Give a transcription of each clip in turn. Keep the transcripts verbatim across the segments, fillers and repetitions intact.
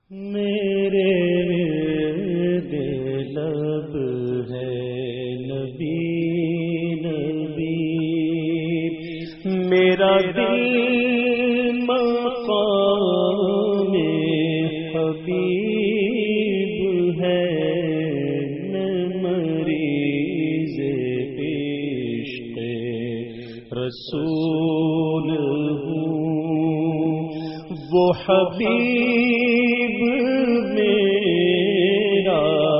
میرے ورد لب ہے نبی نبی، میرا دل مقام حبیب ہے، میں مریض عشق رسول ہوں، وہ حبیب میرا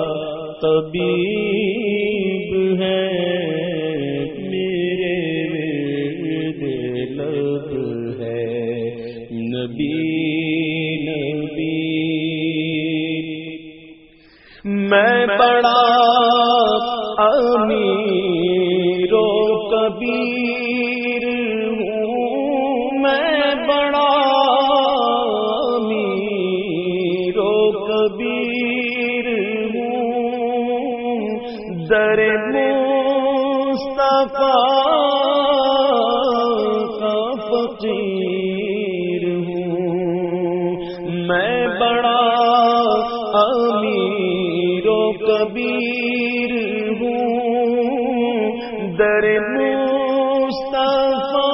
طبیب ہے، میرے ورد لب ہے نبی نبی۔ میں بڑا امیر و کبیر ہوں، میں بڑا امیر و کبیر ہوں، در مصطفیٰ کا فقیر ہوں، میں بڑا امیر و کبیر ہوں، در مصطفیٰ